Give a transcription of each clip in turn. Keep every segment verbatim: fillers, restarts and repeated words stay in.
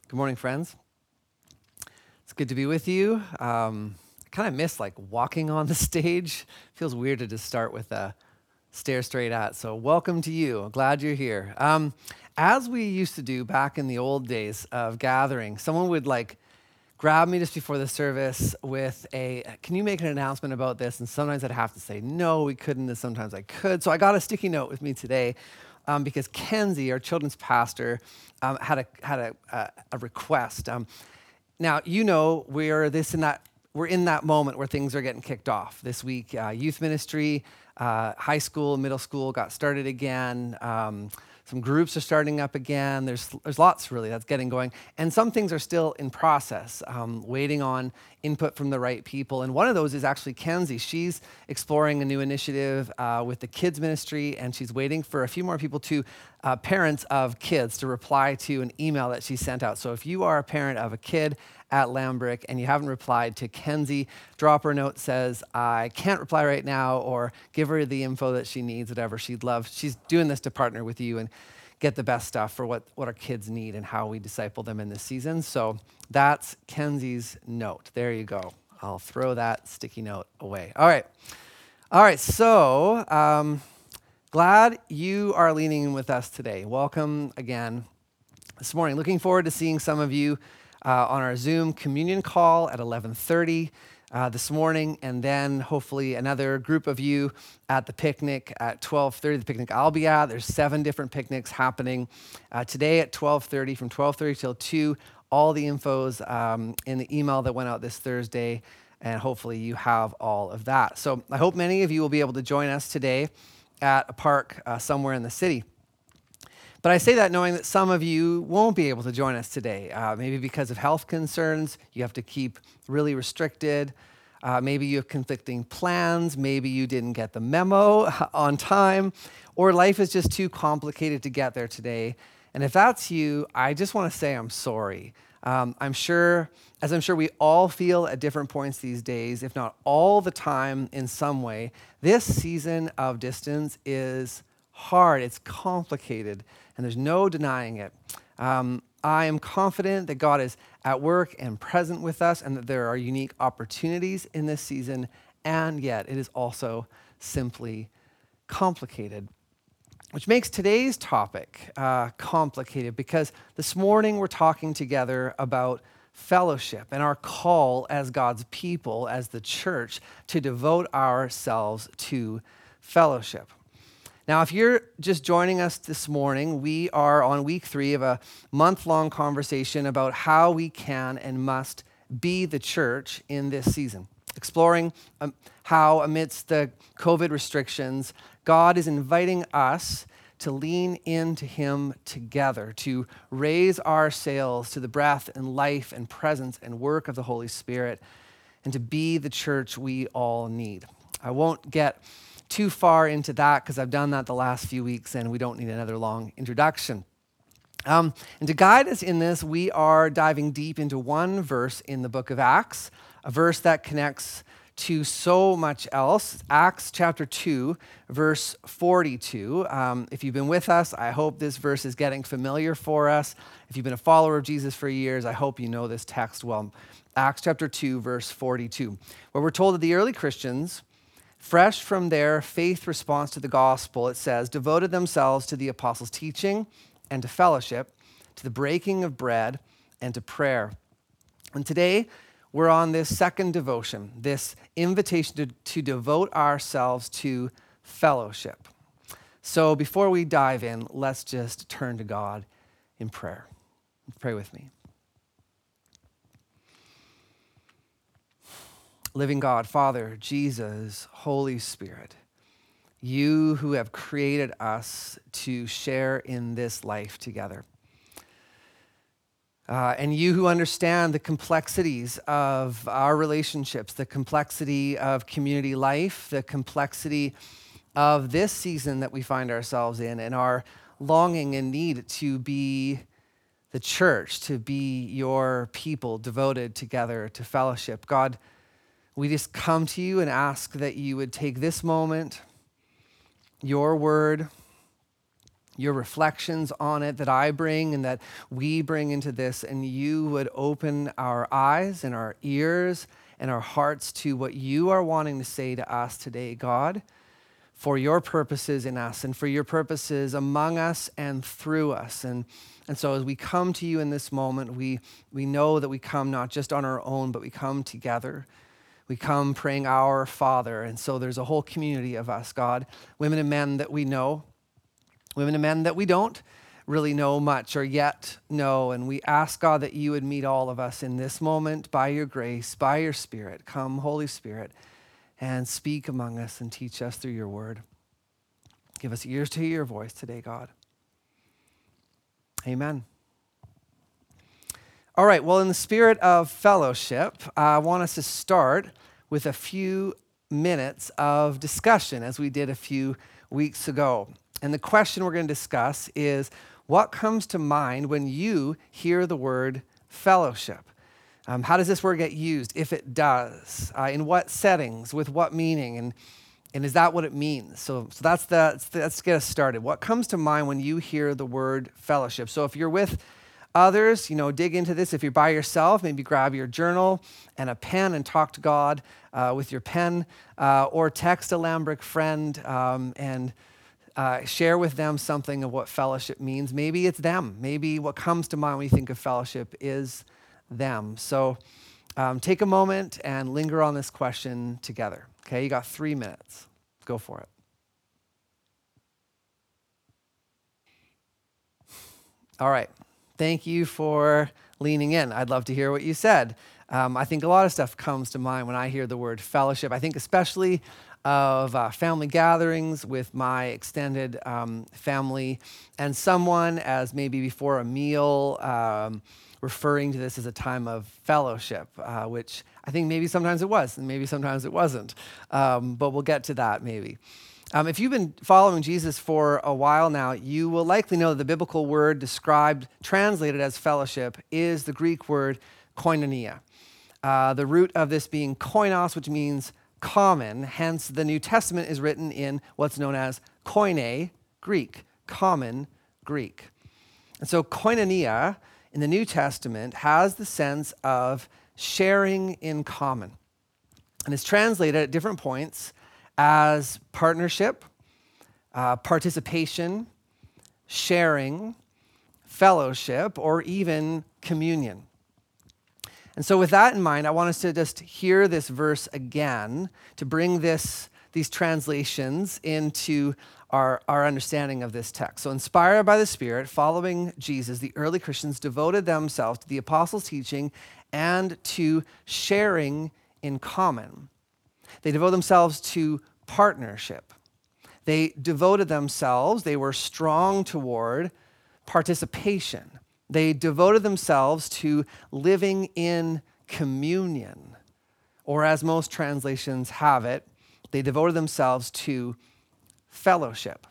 Good morning, friends. It's good to be with you. Um, I kind of miss like walking on the stage. Feels weird to just start with a stare straight at. So welcome to you. Glad you're here. Um, as we used to do back in the old days of gathering, someone would like grab me just before the service with a, can you make an announcement about this? And sometimes I'd have to say, no, we couldn't. And sometimes I could. So I got a sticky note with me today um, because Kenzie, our children's pastor, um, had a had a, a, a request. Um, now, you know, we're this and that, we're in that moment where things are getting kicked off. This week, uh, youth ministry, uh, high school, middle school got started again. Um, some groups are starting up again. There's there's lots really that's getting going. And some things are still in process, um, waiting on input from the right people. And one of those is actually Kenzie. She's exploring a new initiative uh, with the kids ministry, and she's waiting for a few more people to, uh, parents of kids, to reply to an email that she sent out. So if you are a parent of a kid at Lambrick and you haven't replied to Kenzie, drop her a note, says, I can't reply right now, or give her the info that she needs, whatever she'd love. She's doing this to partner with you and get the best stuff for what, what our kids need and how we disciple them in this season. So that's Kenzie's note. There you go. I'll throw that sticky note away. All right. All right. So um, glad you are leaning in with us today. Welcome again this morning. Looking forward to seeing some of you uh, on our Zoom communion call at eleven thirty uh, this morning, and then hopefully another group of you at the picnic at twelve thirty, the picnic I'll be at. There's seven different picnics happening uh, today at twelve thirty, from twelve thirty till two. All the info's um, in the email that went out this Thursday, and hopefully you have all of that. So I hope many of you will be able to join us today at a park uh, somewhere in the city. But I say that knowing that some of you won't be able to join us today, uh, maybe because of health concerns. You have to keep really restricted. Uh, maybe you have conflicting plans. Maybe you didn't get the memo on time, or life is just too complicated to get there today. And if that's you, I just want to say I'm sorry. Um, I'm sure, as I'm sure we all feel at different points these days, if not all the time in some way, this season of distance is hard. It's complicated, and there's no denying it. Um, I am confident that God is at work and present with us, and that there are unique opportunities in this season, and yet it is also simply complicated. Which makes today's topic uh, complicated, because this morning we're talking together about fellowship and our call as God's people, as the church, to devote ourselves to fellowship. Now, if you're just joining us this morning, we are on week three of a month-long conversation about how we can and must be the church in this season, exploring um, how, amidst the COVID restrictions, God is inviting us to lean into Him together, to raise our sails to the breath and life and presence and work of the Holy Spirit, and to be the church we all need. I won't get too far into that because I've done that the last few weeks and we don't need another long introduction. Um, and to guide us in this, we are diving deep into one verse in the book of Acts, a verse that connects to so much else. Acts chapter two, verse forty-two. Um, if you've been with us, I hope this verse is getting familiar for us. If you've been a follower of Jesus for years, I hope you know this text well. Acts chapter two, verse forty-two, where we're told that the early Christians, fresh from their faith response to the gospel, it says, devoted themselves to the apostles' teaching and to fellowship, to the breaking of bread and to prayer. And today, we're on this second devotion, this invitation to, to devote ourselves to fellowship. So before we dive in, let's just turn to God in prayer. Pray with me. Living God, Father, Jesus, Holy Spirit, you who have created us to share in this life together. Uh, and you who understand the complexities of our relationships, the complexity of community life, the complexity of this season that we find ourselves in, and our longing and need to be the church, to be your people devoted together to fellowship. God, we just come to you and ask that you would take this moment, your word, your reflections on it that I bring and that we bring into this, and you would open our eyes and our ears and our hearts to what you are wanting to say to us today, God, for your purposes in us and for your purposes among us and through us. And, and so as we come to you in this moment, we, we know that we come not just on our own, but we come together. We come praying our Father. And so there's a whole community of us, God, women and men that we know, women and men that we don't really know much or yet know. And we ask, God, that you would meet all of us in this moment by your grace, by your Spirit. Come, Holy Spirit, and speak among us and teach us through your word. Give us ears to hear your voice today, God. Amen. All right, well, in the spirit of fellowship, I want us to start with a few minutes of discussion, as we did a few weeks ago. And the question we're going to discuss is, what comes to mind when you hear the word fellowship? Um, how does this word get used, if it does? Uh, in what settings? With what meaning? And and is that what it means? So, so that's the, let's get us started. What comes to mind when you hear the word fellowship? So if you're with others, you know, dig into this. If you're by yourself, maybe grab your journal and a pen and talk to God uh, with your pen, uh, or text a Lambrick friend um, and uh, share with them something of what fellowship means. Maybe it's them. Maybe what comes to mind when you think of fellowship is them. So um, take a moment and linger on this question together. Okay, you got three minutes. Go for it. All right. Thank you for leaning in. I'd love to hear what you said. Um, I think a lot of stuff comes to mind when I hear the word fellowship. I think especially of uh, family gatherings with my extended um, family, and someone as maybe before a meal um, referring to this as a time of fellowship, uh, which I think maybe sometimes it was, and maybe sometimes it wasn't. Um, but we'll get to that maybe. Um, if you've been following Jesus for a while now, you will likely know that the biblical word described, translated as fellowship, is the Greek word koinonia. Uh, the root of this being koinos, which means common. Hence, the New Testament is written in what's known as koine Greek, common Greek. And so koinonia in the New Testament has the sense of sharing in common. And it's translated at different points as partnership, uh, participation, sharing, fellowship, or even communion. And so with that in mind, I want us to just hear this verse again to bring this these translations into our, our understanding of this text. So inspired by the Spirit, following Jesus, the early Christians devoted themselves to the apostles' teaching and to sharing in common. They devoted themselves to partnership. They devoted themselves, they were strong toward participation. They devoted themselves to living in communion, or as most translations have it, they devoted themselves to fellowship.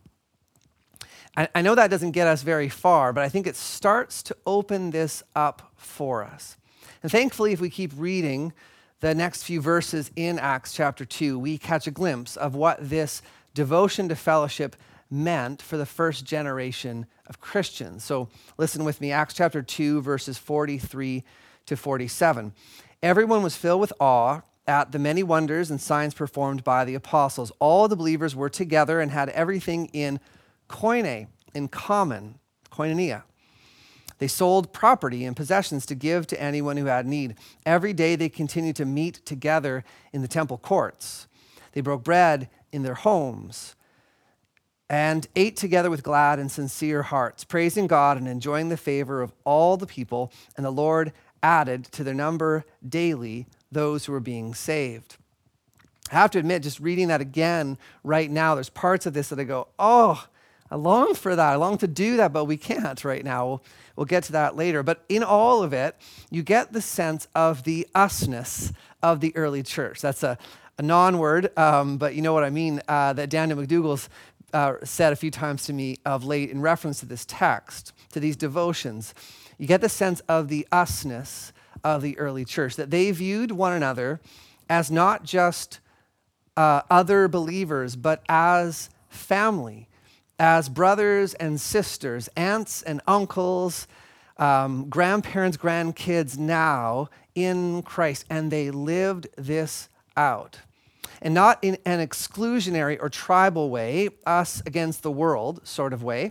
I, I know that doesn't get us very far, but I think it starts to open this up for us. And thankfully, if we keep reading the next few verses in Acts chapter two, we catch a glimpse of what this devotion to fellowship meant for the first generation of Christians. So listen with me, Acts chapter two, verses forty-three to forty-seven. Everyone was filled with awe at the many wonders and signs performed by the apostles. All the believers were together and had everything in koine, in common, koinonia. They sold property and possessions to give to anyone who had need. Every day they continued to meet together in the temple courts. They broke bread in their homes and ate together with glad and sincere hearts, praising God and enjoying the favor of all the people. And the Lord added to their number daily those who were being saved. I have to admit, just reading that again right now, there's parts of this that I go, oh, I long for that. I long to do that, but we can't right now. We'll, we'll get to that later. But in all of it, you get the sense of the usness of the early church. That's a, a non-word, um, but you know what I mean, uh, that Daniel McDougall's uh, said a few times to me of late in reference to this text, to these devotions. You get the sense of the usness of the early church, that they viewed one another as not just uh, other believers, but as family. as brothers and sisters, aunts and uncles, um, grandparents, grandkids now in Christ, and they lived this out. And not in an exclusionary or tribal way, us against the world sort of way,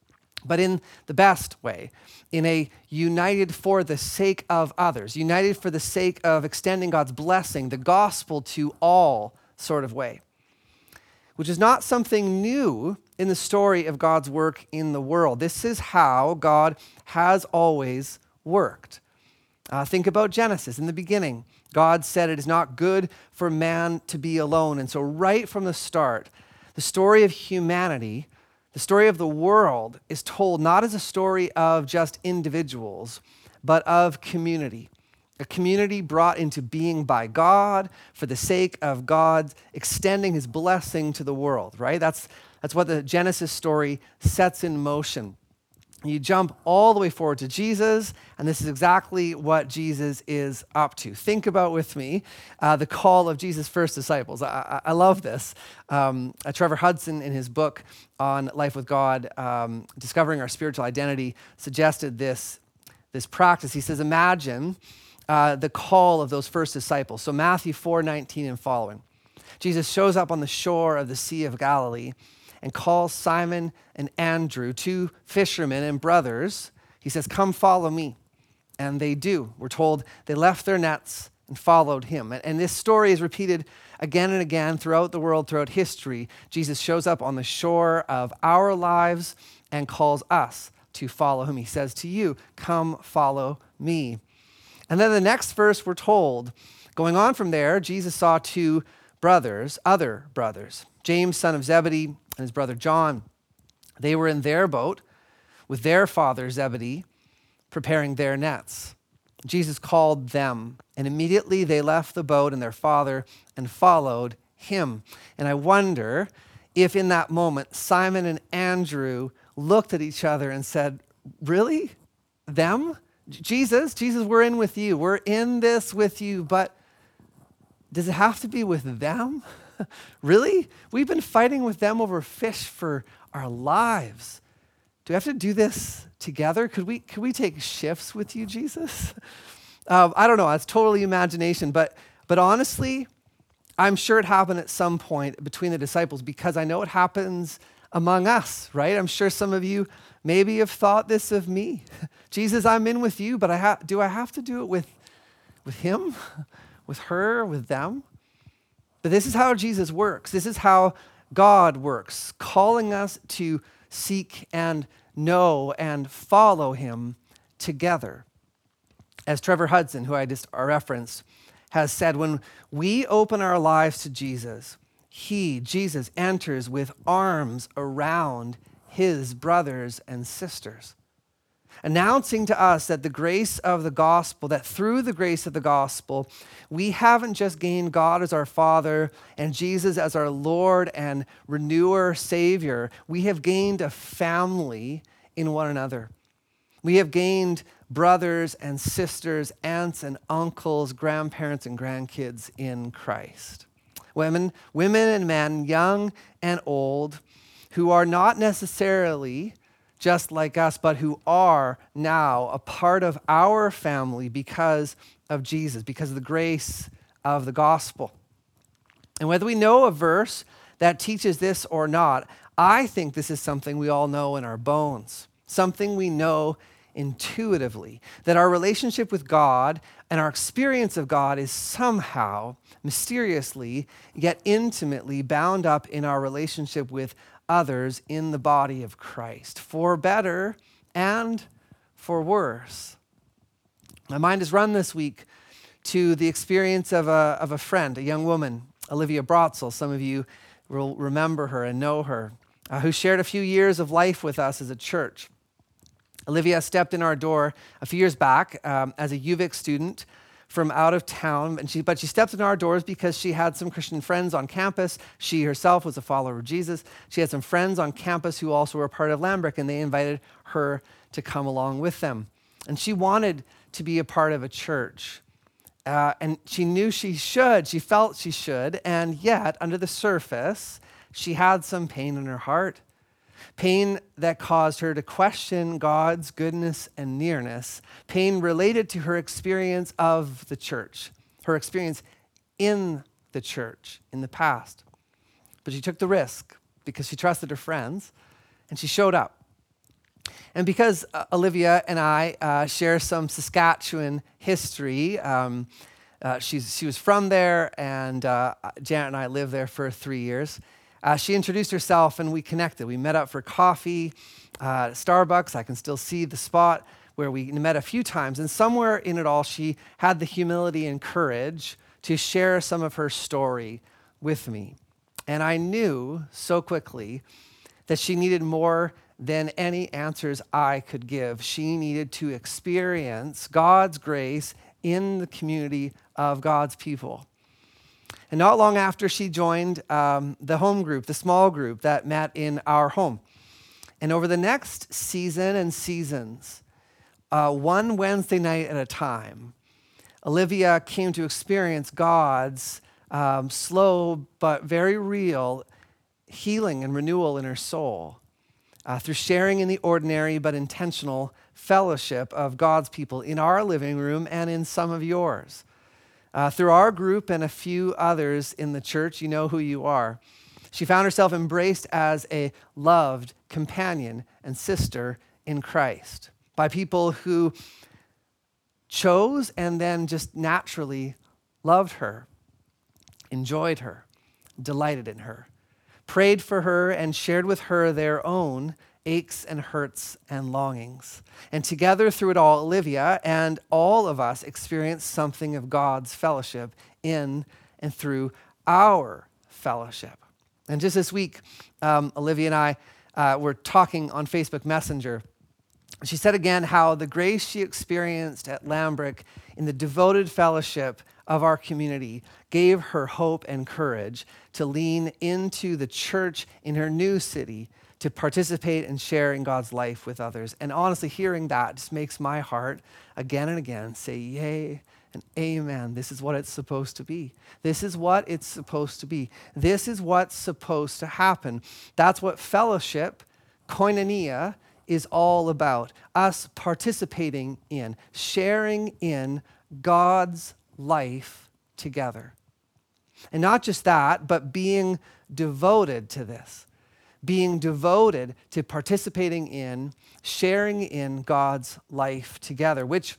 but in the best way, in a united for the sake of others, united for the sake of extending God's blessing, the gospel to all sort of way, which is not something new in the story of God's work in the world. This is how God has always worked. Uh, think about Genesis. In the beginning, God said it is not good for man to be alone. And so right from the start, the story of humanity, the story of the world is told not as a story of just individuals, but of community. A community brought into being by God for the sake of God extending his blessing to the world, right? That's, that's what the Genesis story sets in motion. You jump all the way forward to Jesus, and this is exactly what Jesus is up to. Think about with me uh, the call of Jesus' first disciples. I, I, I love this. Um, uh, Trevor Hudson, in his book on Life with God, um, Discovering Our Spiritual Identity, suggested this, this practice. He says, imagine uh, the call of those first disciples. So Matthew four nineteen and following. Jesus shows up on the shore of the Sea of Galilee and calls Simon and Andrew, two fishermen and brothers. He says, come follow me. And they do. We're told they left their nets and followed him. And, and this story is repeated again and again throughout the world, throughout history. Jesus shows up on the shore of our lives and calls us to follow him. He says to you, come follow me. And then the next verse we're told, going on from there, Jesus saw two brothers, other brothers, James, son of Zebedee, and his brother John. They were in their boat with their father Zebedee, preparing their nets. Jesus called them, and immediately they left the boat and their father and followed him. And I wonder if in that moment Simon and Andrew looked at each other and said, really? Them? Jesus, Jesus, we're in with you. We're in this with you, but does it have to be with them? Really? We've been fighting with them over fish for our lives. Do we have to do this together? Could we could we take shifts with you, Jesus? Um, I don't know. It's totally imagination. But, but honestly, I'm sure it happened at some point between the disciples because I know it happens among us, right? I'm sure some of you maybe have thought this of me. Jesus, I'm in with you, but I ha- do I have to do it with, with him, with her, with them? But this is how Jesus works. This is how God works, calling us to seek and know and follow him together. As Trevor Hudson, who I just referenced, has said, when we open our lives to Jesus, he, Jesus, enters with arms around his brothers and sisters, announcing to us that the grace of the gospel, that through the grace of the gospel, we haven't just gained God as our Father and Jesus as our Lord and renewer, Savior. We have gained a family in one another. We have gained brothers and sisters, aunts and uncles, grandparents and grandkids in Christ. Women, women and men, young and old, who are not necessarily just like us, but who are now a part of our family because of Jesus, because of the grace of the gospel. And whether we know a verse that teaches this or not, I think this is something we all know in our bones, something we know intuitively, that our relationship with God and our experience of God is somehow, mysteriously, yet intimately bound up in our relationship with others in the body of Christ, for better and for worse. My mind is run this week to the experience of a, of a friend, a young woman, Olivia Brotzel. Some of you will remember her and know her, uh, who shared a few years of life with us as a church. Olivia stepped in our door a few years back um, as a U V I C student from out of town, and she, but she stepped in our doors because she had some Christian friends on campus. She herself was a follower of Jesus. She had some friends on campus who also were a part of Lambrick, and they invited her to come along with them. And she wanted to be a part of a church, uh, and she knew she should. She felt she should, and yet, under the surface, she had some pain in her heart. pain that caused her to question God's goodness and nearness, pain related to her experience of the church, her experience in the church in the past. But she took the risk because she trusted her friends, and she showed up. And because uh, Olivia and I uh, share some Saskatchewan history, um, uh, she's, she was from there, and uh, Janet and I lived there for three years. Uh, she introduced herself, and we connected. We met up for coffee uh, at Starbucks. I can still see the spot where we met a few times. And somewhere in it all, she had the humility and courage to share some of her story with me. And I knew so quickly that she needed more than any answers I could give. She needed to experience God's grace in the community of God's people. And not long after, she joined um, the home group, the small group that met in our home. And over the next season and seasons, uh, one Wednesday night at a time, Olivia came to experience God's um, slow but very real healing and renewal in her soul uh, through sharing in the ordinary but intentional fellowship of God's people in our living room and in some of yours. Uh, through our group and a few others in the church, you know who you are. She found herself embraced as a loved companion and sister in Christ by people who chose and then just naturally loved her, enjoyed her, delighted in her, prayed for her, and shared with her their own aches and hurts and longings. And together through it all, Olivia and all of us experienced something of God's fellowship in and through our fellowship. And just this week, um, Olivia and I uh, were talking on Facebook Messenger. She said again how the grace she experienced at Lambrick in the devoted fellowship of our community gave her hope and courage to lean into the church in her new city to participate and share in God's life with others. And honestly, hearing that just makes my heart again and again say, yay and amen. This is what it's supposed to be. This is what it's supposed to be. This is what's supposed to happen. That's what fellowship, koinonia, is all about. Us participating in, sharing in God's life together. And not just that, but being devoted to this. Being devoted to participating in, sharing in God's life together, which,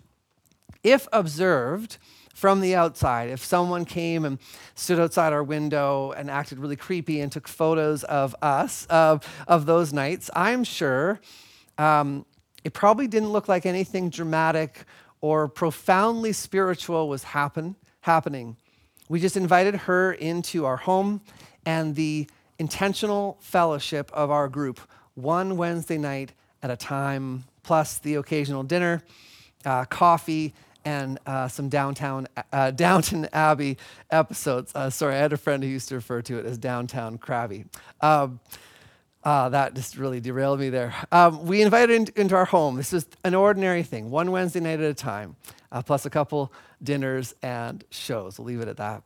if observed from the outside, if someone came and stood outside our window and acted really creepy and took photos of us, of, of those nights, I'm sure um, it probably didn't look like anything dramatic or profoundly spiritual was happen, happening. We just invited her into our home, and the intentional fellowship of our group, one Wednesday night at a time, plus the occasional dinner, uh, coffee, and uh, some downtown uh, Downton Abbey episodes. Uh, sorry, I had a friend who used to refer to it as Downtown Crabby. Um, uh, that just really derailed me there. Um, we invited in, into our home. This is an ordinary thing, one Wednesday night at a time, uh, plus a couple dinners and shows. We'll leave it at that.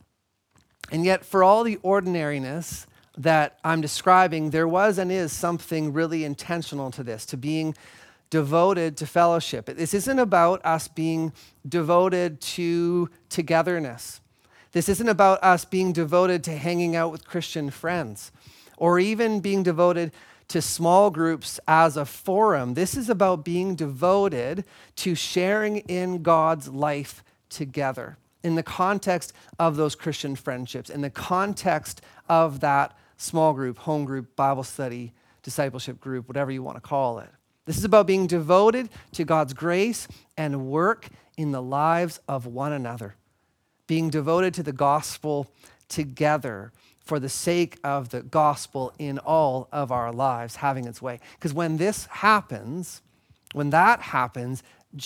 And yet, for all the ordinariness that I'm describing, there was and is something really intentional to this, to being devoted to fellowship. This isn't about us being devoted to togetherness. This isn't about us being devoted to hanging out with Christian friends or even being devoted to small groups as a forum. This is about being devoted to sharing in God's life together in the context of those Christian friendships, in the context of that small group, home group, Bible study, discipleship group, whatever you want to call it. This is about being devoted to God's grace and work in the lives of one another, being devoted to the gospel together for the sake of the gospel in all of our lives having its way. Because when this happens, when that happens,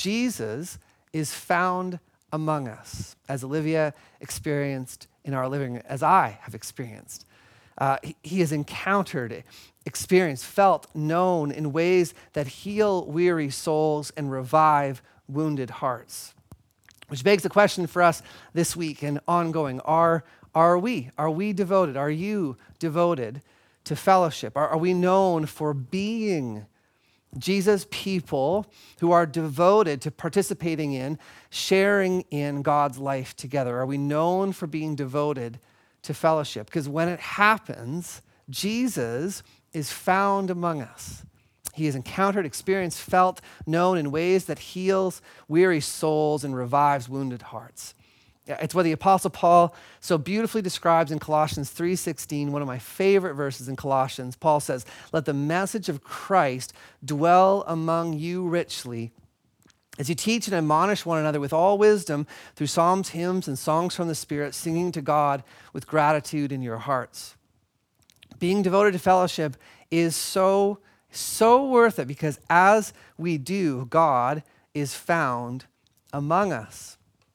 Jesus is found among us, as Olivia experienced in our living room, as I have experienced. Uh, he, he has encountered, experienced, felt, known in ways that heal weary souls and revive wounded hearts. Which begs the question for us this week and ongoing, are, are we? Are we devoted? Are you devoted to fellowship? Are, are we known for being Jesus' people who are devoted to participating in, sharing in God's life together? Are we known for being devoted to fellowship? Because when it happens, Jesus is found among us. He is encountered, experienced, felt, known in ways that heals weary souls and revives wounded hearts. It's what the Apostle Paul so beautifully describes in Colossians three sixteen, one of my favorite verses in Colossians. Paul says, "Let the message of Christ dwell among you richly, as you teach and admonish one another with all wisdom through psalms, hymns, and songs from the Spirit, singing to God with gratitude in your hearts." Being devoted to fellowship is so, so worth it, because as we do, God is found among us.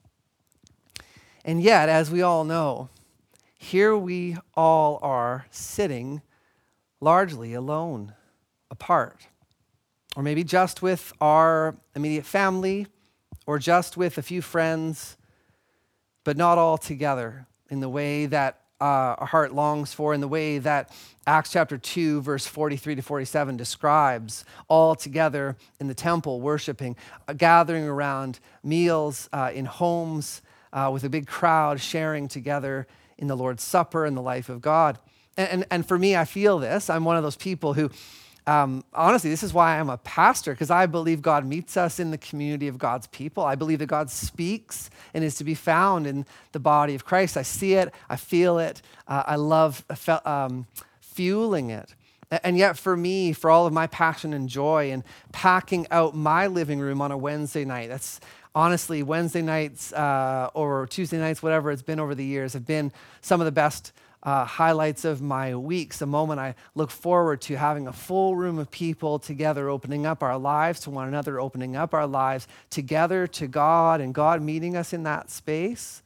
And yet, as we all know, here we all are sitting largely alone, apart, or maybe just with our immediate family, or just with a few friends, but not all together in the way that uh, our heart longs for, in the way that Acts chapter two, verse forty-three to forty-seven describes, all together in the temple, worshiping, uh, gathering around meals uh, in homes, Uh, with a big crowd sharing together in the Lord's Supper and the life of God. And, and, and for me, I feel this. I'm one of those people who, um, honestly, this is why I'm a pastor, because I believe God meets us in the community of God's people. I believe that God speaks and is to be found in the body of Christ. I see it. I feel it. Uh, I love um, fueling it. And yet for me, for all of my passion and joy and packing out my living room on a Wednesday night, that's honestly, Wednesday nights uh, or Tuesday nights, whatever it's been over the years, have been some of the best uh, highlights of my weeks. The moment I look forward to having a full room of people together, opening up our lives to one another, opening up our lives together to God, and God meeting us in that space.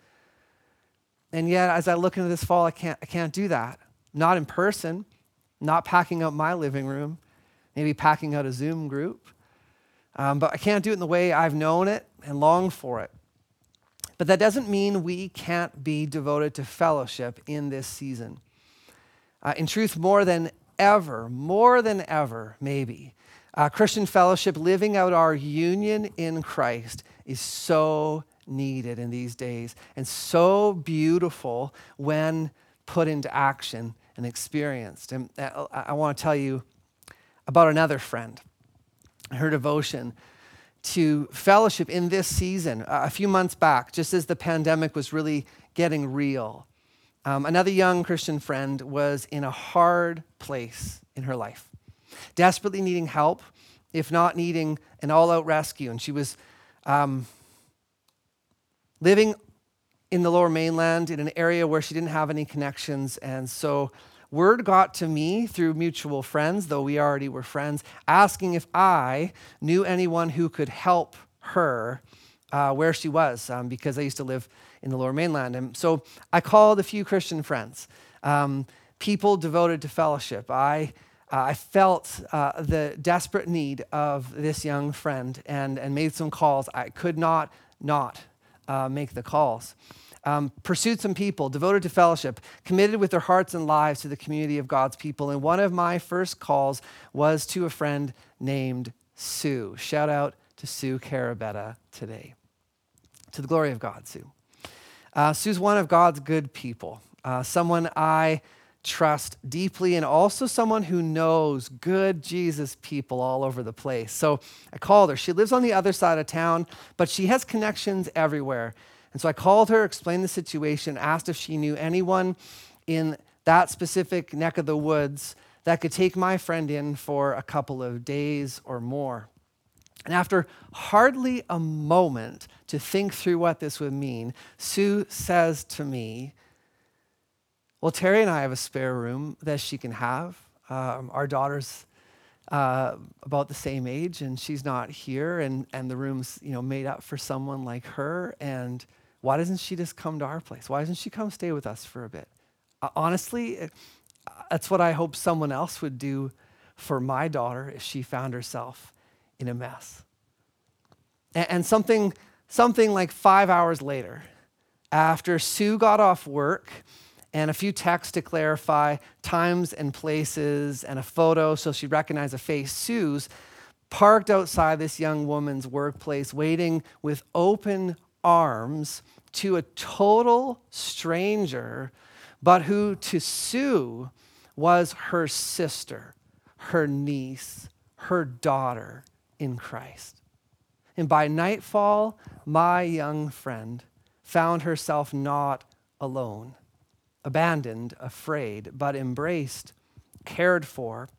And yet, as I look into this fall, I can't, I can't do that. Not in person, not packing out my living room, maybe packing out a Zoom group. Um, but I can't do it in the way I've known it and longed for it. But that doesn't mean we can't be devoted to fellowship in this season. Uh, in truth, more than ever, more than ever, maybe, uh, Christian fellowship, living out our union in Christ, is so needed in these days and so beautiful when put into action and experienced. And I, I want to tell you about another friend. Her devotion to fellowship in this season, uh, a few months back, just as the pandemic was really getting real. Um, another young Christian friend was in a hard place in her life, desperately needing help, if not needing an all-out rescue. And she was um, living in the Lower Mainland in an area where she didn't have any connections. And so word got to me through mutual friends, though we already were friends, asking if I knew anyone who could help her uh, where she was, um, because I used to live in the Lower Mainland. And so I called a few Christian friends, um, people devoted to fellowship. I uh, I felt uh, the desperate need of this young friend and, and made some calls. I could not not uh, make the calls. Um, pursued some people devoted to fellowship, committed with their hearts and lives to the community of God's people. And one of my first calls was to a friend named Sue. Shout out to Sue Carabetta today. To the glory of God, Sue. Uh, Sue's one of God's good people, uh, someone I trust deeply, and also someone who knows good Jesus people all over the place. So I called her. She lives on the other side of town, but she has connections everywhere. And so I called her, explained the situation, asked if she knew anyone in that specific neck of the woods that could take my friend in for a couple of days or more. And after hardly a moment to think through what this would mean, Sue says to me, well, Terry and I have a spare room that she can have. Um, our daughter's uh, about the same age, and she's not here, and, and the room's, you know, made up for someone like her. And why doesn't she just come to our place? Why doesn't she come stay with us for a bit? Uh, honestly, that's what I hope someone else would do for my daughter if she found herself in a mess. And, and something, something like five hours later, after Sue got off work and a few texts to clarify times and places and a photo so she'd recognize a face. Sue's parked outside this young woman's workplace, waiting with open arms to a total stranger, but who to Sue was her sister, her niece, her daughter in Christ. And by nightfall, my young friend found herself not alone, abandoned, afraid, but embraced, cared for,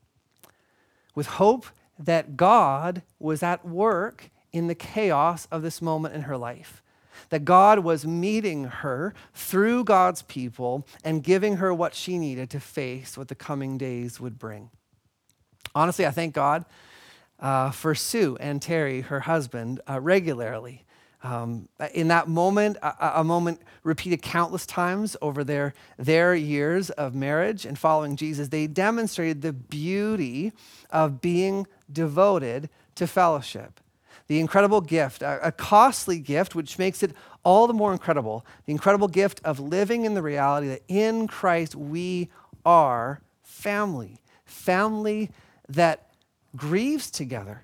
with hope that God was at work in the chaos of this moment in her life, that God was meeting her through God's people and giving her what she needed to face what the coming days would bring. Honestly, I thank God uh, for Sue and Terry, her husband, uh, regularly. Um, in that moment, a, a moment repeated countless times over their, their years of marriage and following Jesus, they demonstrated the beauty of being devoted to fellowship. The incredible gift, a, a costly gift, which makes it all the more incredible, the incredible gift of living in the reality that in Christ we are family, family that grieves together,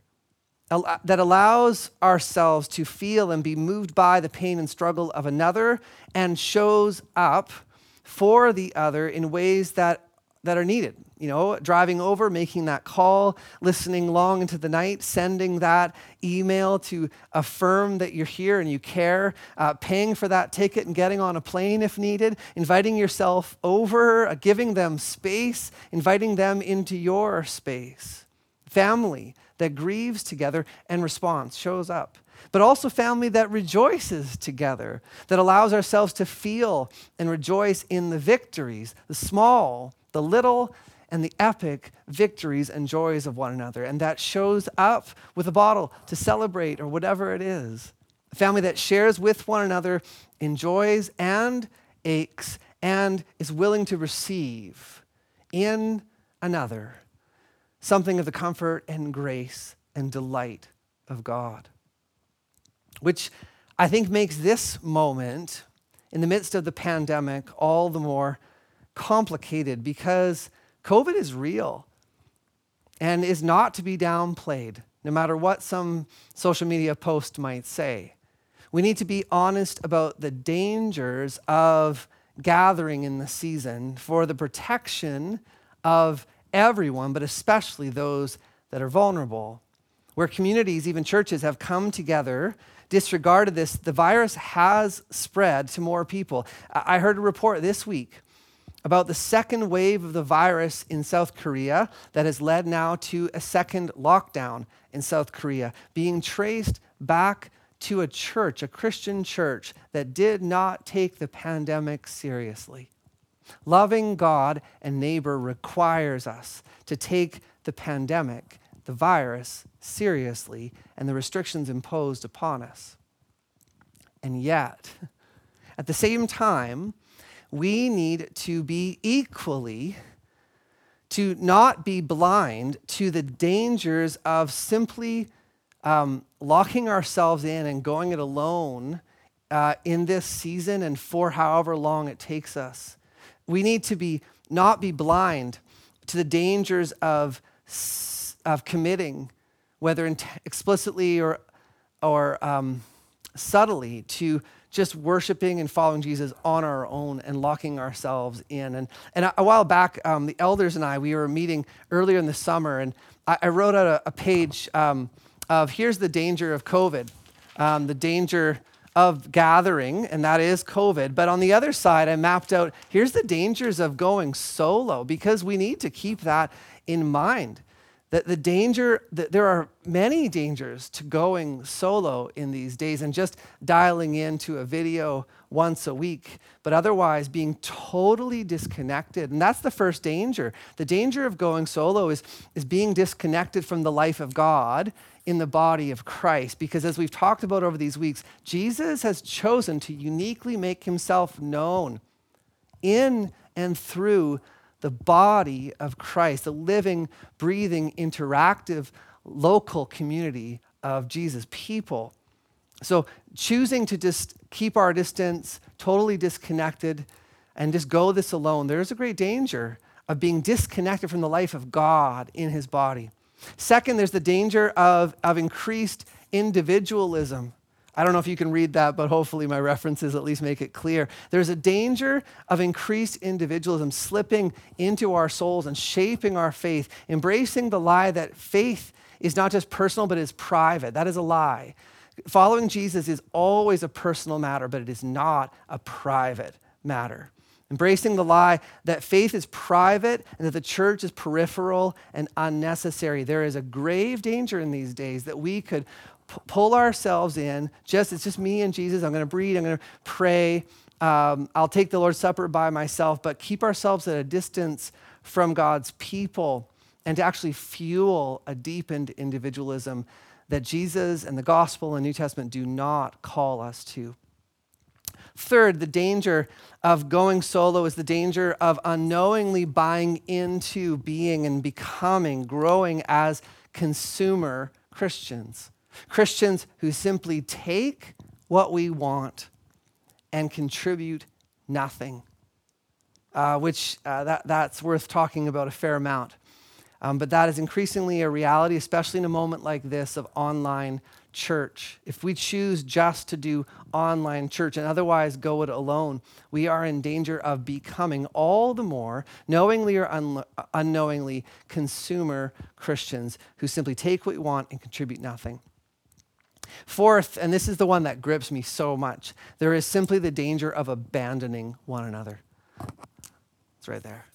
that allows ourselves to feel and be moved by the pain and struggle of another and shows up for the other in ways that, that are needed. You know, driving over, making that call, listening long into the night, sending that email to affirm that you're here and you care, uh, paying for that ticket and getting on a plane if needed, inviting yourself over, uh, giving them space, inviting them into your space. Family that grieves together and responds, shows up. But also family that rejoices together, that allows ourselves to feel and rejoice in the victories, the small, the little, and the epic victories and joys of one another. And that shows up with a bottle to celebrate or whatever it is. A family that shares with one another in joys and aches and is willing to receive in another something of the comfort and grace and delight of God. Which I think makes this moment in the midst of the pandemic all the more complicated because COVID is real and is not to be downplayed, no matter what some social media post might say. We need to be honest about the dangers of gathering in the season for the protection of everyone, but especially those that are vulnerable. Where communities, even churches, have come together, disregarded this, the virus has spread to more people. I heard a report this week about the second wave of the virus in South Korea that has led now to a second lockdown in South Korea, being traced back to a church, a Christian church, that did not take the pandemic seriously. Loving God and neighbor requires us to take the pandemic, the virus, seriously and the restrictions imposed upon us. And yet, at the same time, we need to be equally, to not be blind to the dangers of simply um, locking ourselves in and going it alone uh, in this season and for however long it takes us. We need to be not be blind to the dangers of, of committing, whether in explicitly or, or um, subtly, to just worshiping and following Jesus on our own and locking ourselves in. And, and a while back, um, the elders and I, we were meeting earlier in the summer, and I, I wrote out a, a page um, of here's the danger of COVID, um, the danger of gathering, and that is COVID. But on the other side, I mapped out, here's the dangers of going solo, because we need to keep that in mind. That the danger, that there are many dangers to going solo in these days and just dialing into a video once a week, but otherwise being totally disconnected. And that's the first danger. The danger of going solo is, is being disconnected from the life of God in the body of Christ. Because as we've talked about over these weeks, Jesus has chosen to uniquely make himself known in and through the body of Christ, the living, breathing, interactive, local community of Jesus' people. So choosing to just keep our distance, totally disconnected, and just go this alone, there's a great danger of being disconnected from the life of God in his body. Second, there's the danger of, of increased individualism. I don't know if you can read that, but hopefully my references at least make it clear. There's a danger of increased individualism slipping into our souls and shaping our faith, embracing the lie that faith is not just personal, but is private. That is a lie. Following Jesus is always a personal matter, but it is not a private matter. Embracing the lie that faith is private and that the church is peripheral and unnecessary. There is a grave danger in these days that we could p- pull ourselves in. Just it's just me and Jesus. I'm going to breathe. I'm going to pray. Um, I'll take the Lord's Supper by myself, but keep ourselves at a distance from God's people and to actually fuel a deepened individualism that Jesus and the gospel and New Testament do not call us to. Third, the danger of going solo is the danger of unknowingly buying into being and becoming, growing as consumer Christians. Christians who simply take what we want and contribute nothing, uh, which uh, that, that's worth talking about a fair amount. Um, but that is increasingly a reality, especially in a moment like this of online church. If we choose just to do online church and otherwise go it alone, we are in danger of becoming all the more, knowingly or un- unknowingly, consumer Christians who simply take what we want and contribute nothing. Fourth, and this is the one that grips me so much, there is simply the danger of abandoning one another. It's right there.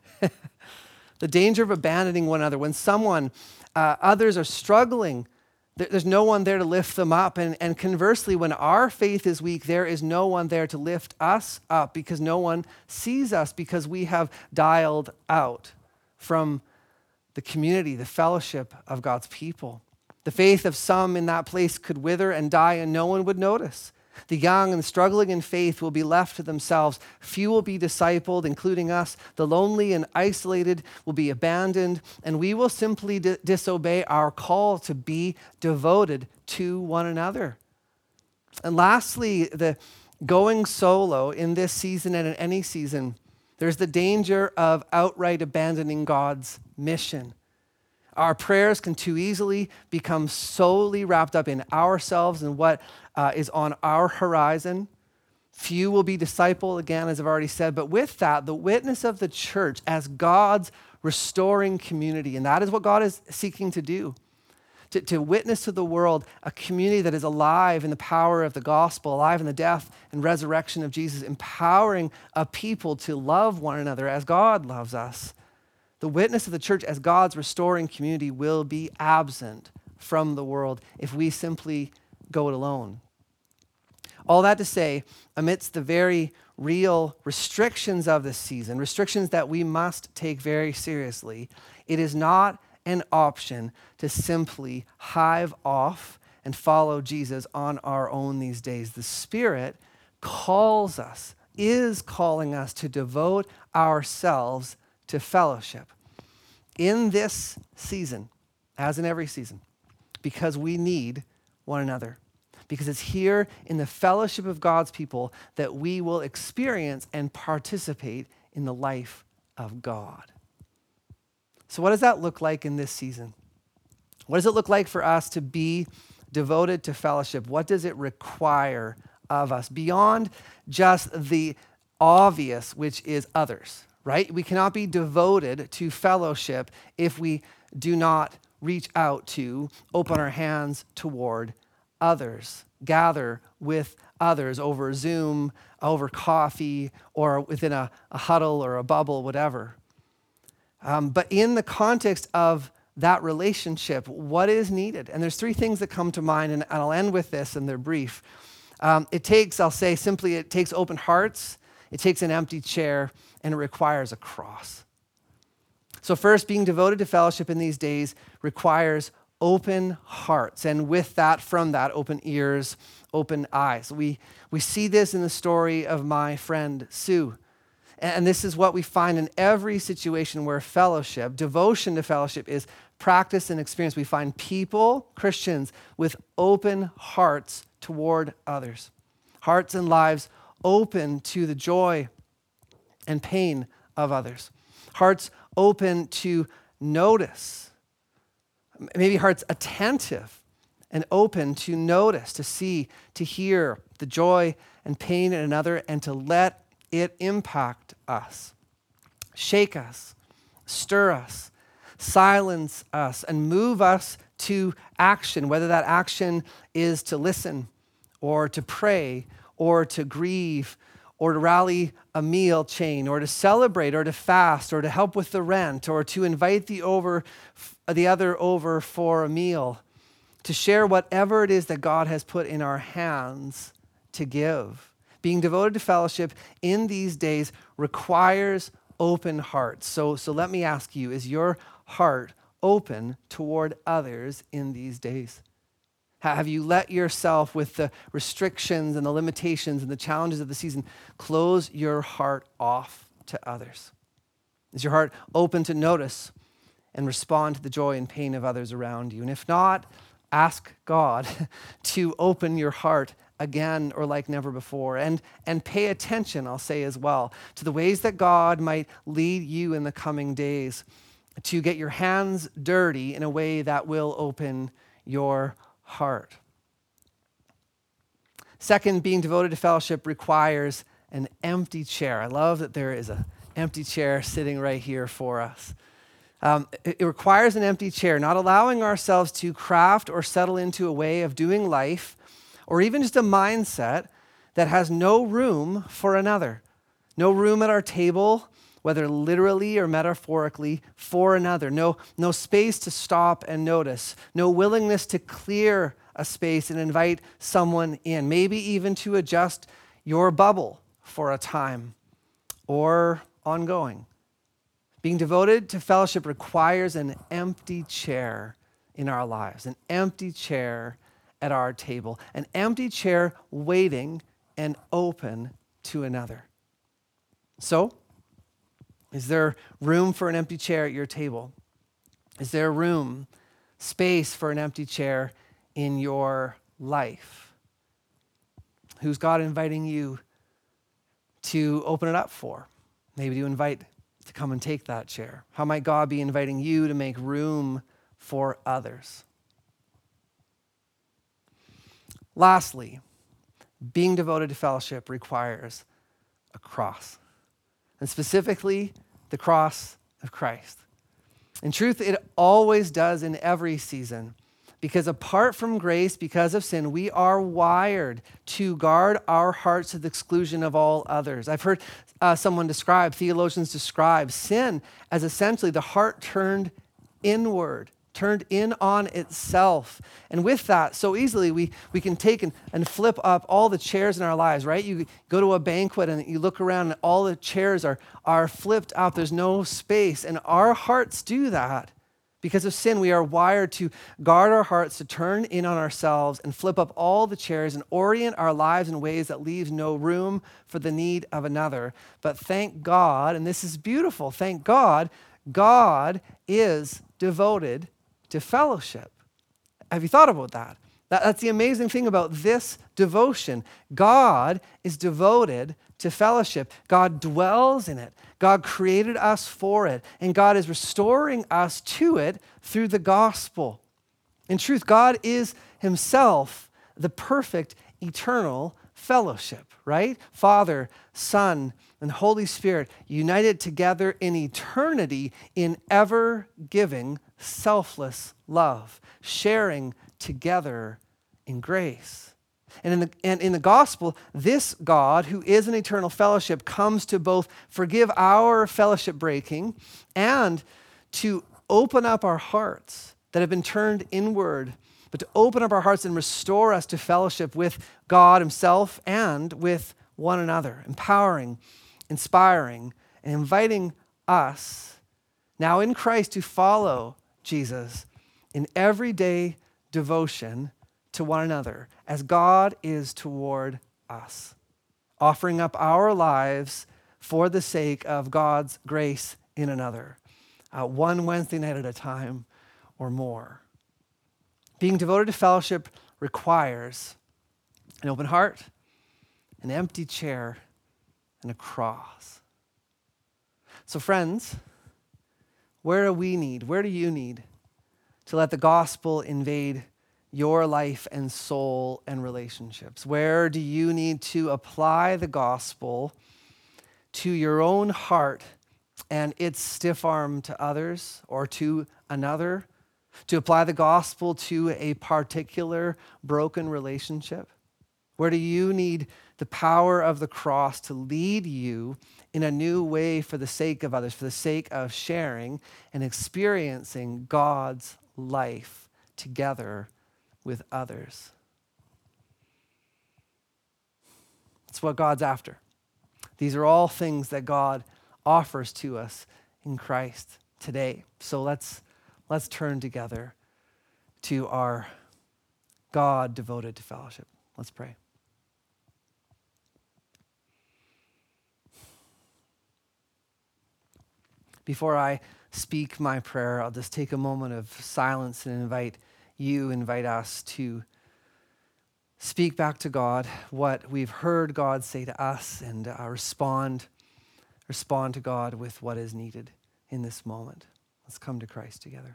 The danger of abandoning one another. When someone, uh, others are struggling, there, there's no one there to lift them up. And, and conversely, when our faith is weak, there is no one there to lift us up because no one sees us because we have dialed out from the community, the fellowship of God's people. The faith of some in that place could wither and die and no one would notice. The young and struggling in faith will be left to themselves. Few will be discipled, including us. The lonely and isolated will be abandoned, and we will simply di- disobey our call to be devoted to one another. And lastly, the going solo in this season and in any season, there's the danger of outright abandoning God's mission. Our prayers can too easily become solely wrapped up in ourselves and what uh, is on our horizon. Few will be discipled, again, as I've already said. But with that, the witness of the church as God's restoring community, and that is what God is seeking to do, to, to witness to the world a community that is alive in the power of the gospel, alive in the death and resurrection of Jesus, empowering a people to love one another as God loves us. The witness of the church as God's restoring community will be absent from the world if we simply go it alone. All that to say, amidst the very real restrictions of this season, restrictions that we must take very seriously, it is not an option to simply hive off and follow Jesus on our own these days. The Spirit calls us, is calling us to devote ourselves to fellowship in this season, as in every season, because we need one another. Because it's here in the fellowship of God's people that we will experience and participate in the life of God. So what does that look like in this season? What does it look like for us to be devoted to fellowship? What does it require of us beyond just the obvious, which is others, right? We cannot be devoted to fellowship if we do not reach out to, open our hands toward others, gather with others over Zoom, over coffee, or within a, a huddle or a bubble, whatever. Um, but in the context of that relationship, what is needed? And there's three things that come to mind, and I'll end with this, and they're brief. Um, it takes, I'll say simply, it takes open hearts, it takes an empty chair, and it requires a cross. So first, being devoted to fellowship in these days requires open hearts, and with that, from that, open ears, open eyes. We, we see this in the story of my friend Sue. And this is what we find in every situation where fellowship, devotion to fellowship is practice and experience. We find people, Christians, with open hearts toward others. Hearts and lives open to the joy and pain of others. Hearts open to notice. Maybe hearts attentive and open to notice, to see, to hear the joy and pain in another, and to let it impact us, shake us, stir us, silence us, and move us to action, whether that action is to listen or to pray or to grieve or to rally a meal chain or to celebrate or to fast or to help with the rent or to invite the over the other over for a meal, to share whatever it is that God has put in our hands to give. Being devoted to fellowship in these days requires open hearts. So, so let me ask you, is your heart open toward others in these days? Have you let yourself, with the restrictions and the limitations and the challenges of the season, close your heart off to others? Is your heart open to notice and respond to the joy and pain of others around you? And if not, ask God to open your heart again or like never before. And, and pay attention, I'll say as well, to the ways that God might lead you in the coming days to get your hands dirty in a way that will open your heart. Second, being devoted to fellowship requires an empty chair. I love that there is an empty chair sitting right here for us. Um, it, it requires an empty chair, not allowing ourselves to craft or settle into a way of doing life, or even just a mindset that has no room for another. No room at our table, whether literally or metaphorically, for another. No, no space to stop and notice. No willingness to clear a space and invite someone in. Maybe even to adjust your bubble for a time or ongoing. Being devoted to fellowship requires an empty chair in our lives, an empty chair at our table, an empty chair waiting and open to another. So, is there room for an empty chair at your table? Is there room, space for an empty chair in your life? Who's God inviting you to open it up for? Maybe to invite to come and take that chair. How might God be inviting you to make room for others? Lastly, being devoted to fellowship requires a cross, and specifically the cross of Christ. In truth, it always does in every season, because apart from grace, because of sin, we are wired to guard our hearts to the exclusion of all others. I've heard uh, someone describe, theologians describe sin as essentially the heart turned inward, turned in on itself. And with that, so easily we, we can take and, and flip up all the chairs in our lives, right? You go to a banquet and you look around and all the chairs are, are flipped up. There's no space. And our hearts do that. Because of sin, we are wired to guard our hearts, to turn in on ourselves and flip up all the chairs and orient our lives in ways that leaves no room for the need of another. But thank God, and this is beautiful, thank God, God is devoted to fellowship. Have you thought about that? that? That's the amazing thing about this devotion. God is devoted to fellowship. God dwells in it. God created us for it, and God is restoring us to it through the gospel. In truth, God is himself the perfect eternal fellowship, right? Father, Son, and Holy Spirit united together in eternity in ever-giving, selfless love, sharing together in grace. And in, the, and in the gospel, this God, who is an eternal fellowship, comes to both forgive our fellowship breaking and to open up our hearts that have been turned inward, but to open up our hearts and restore us to fellowship with God himself and with one another, empowering, inspiring, and inviting us now in Christ to follow Jesus in everyday devotion to one another as God is toward us, offering up our lives for the sake of God's grace in another, uh, one Wednesday night at a time or more. Being devoted to fellowship requires an open heart, an empty chair, and a cross. So friends, where do we need, where do you need to let the gospel invade your life and soul and relationships? Where do you need to apply the gospel to your own heart and its stiff arm to others or to another? To apply the gospel to a particular broken relationship? Where do you need the power of the cross to lead you in a new way for the sake of others, for the sake of sharing and experiencing God's life together with others? It's what God's after. These are all things that God offers to us in Christ today. So let's let's turn together to our God devoted to fellowship. Let's pray. Before I speak my prayer, I'll just take a moment of silence and invite you, invite us to speak back to God what we've heard God say to us and uh, respond, respond to God with what is needed in this moment. Let's come to Christ together.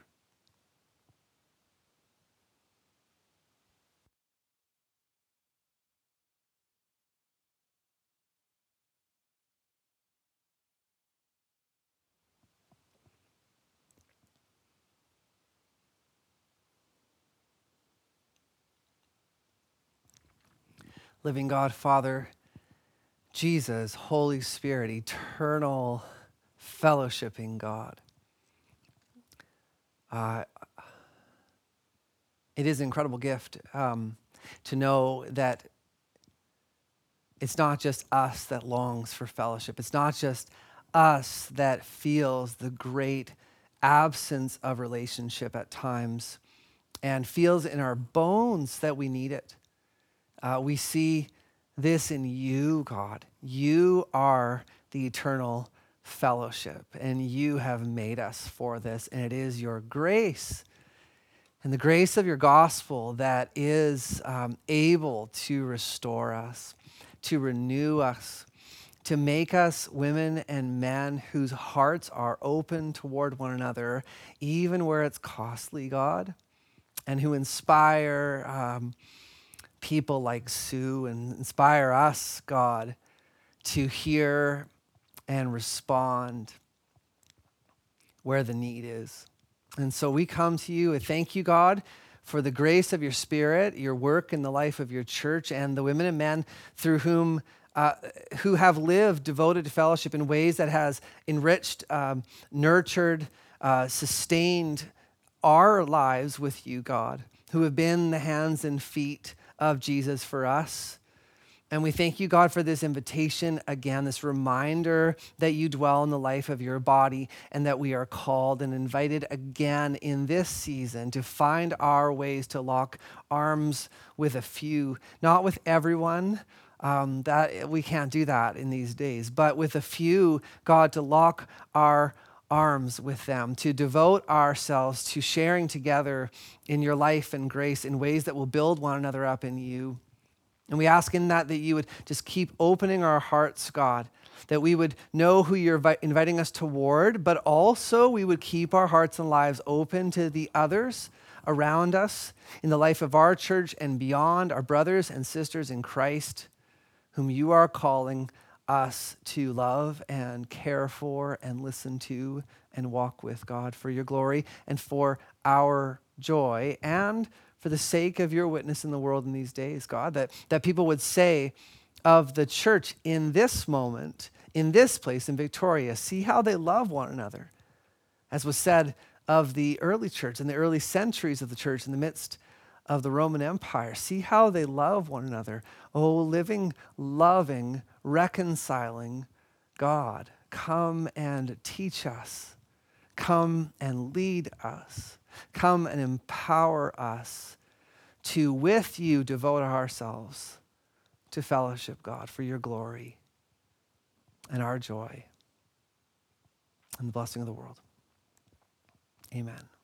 Living God, Father, Jesus, Holy Spirit, eternal fellowshipping God. Uh, it is an incredible gift um, to know that it's not just us that longs for fellowship. It's not just us that feels the great absence of relationship at times and feels in our bones that we need it. Uh, we see this in you, God. You are the eternal fellowship, and you have made us for this, and it is your grace and the grace of your gospel that is um, able to restore us, to renew us, to make us women and men whose hearts are open toward one another, even where it's costly, God, and who inspire um, people like Sue and inspire us, God, to hear and respond where the need is. And so we come to you and thank you, God, for the grace of your Spirit, your work in the life of your church, and the women and men through whom uh, who have lived devoted to fellowship in ways that has enriched, um, nurtured, uh, sustained our lives with you, God, who have been the hands and feet of Jesus for us. And we thank you, God, for this invitation again, this reminder that you dwell in the life of your body and that we are called and invited again in this season to find our ways to lock arms with a few, not with everyone. Um, that we can't do that in these days, but with a few, God, to lock our arms with them, to devote ourselves to sharing together in your life and grace in ways that will build one another up in you. And we ask in that that you would just keep opening our hearts, God, that we would know who you're vi- inviting us toward, but also we would keep our hearts and lives open to the others around us in the life of our church and beyond, our brothers and sisters in Christ, whom you are calling us to love and care for and listen to and walk with, God, for your glory and for our joy and for the sake of your witness in the world in these days, God, that, that people would say of the church in this moment, in this place in Victoria, see how they love one another, as was said of the early church in the early centuries of the church in the midst of the Roman Empire. See how they love one another. Oh, living, loving, reconciling God, come and teach us. Come and lead us. Come and empower us to, with you, devote ourselves to fellowship, God, for your glory and our joy and the blessing of the world. Amen.